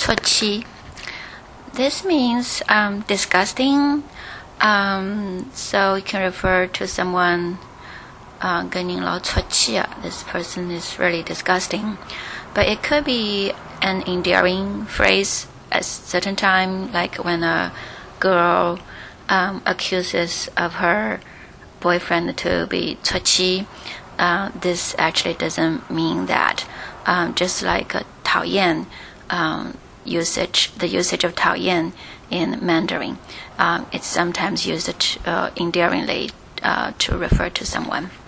错气. This means disgusting. So you can refer to someone 跟您老错气啊, this person is really disgusting. But it could be an endearing phrase at a certain time, like when a girl accuses of her boyfriend to be 错气. This actually doesn't mean that. Just like 讨厌 usage, the usage of 讨厌 in Mandarin, it's sometimes used endearingly to refer to someone.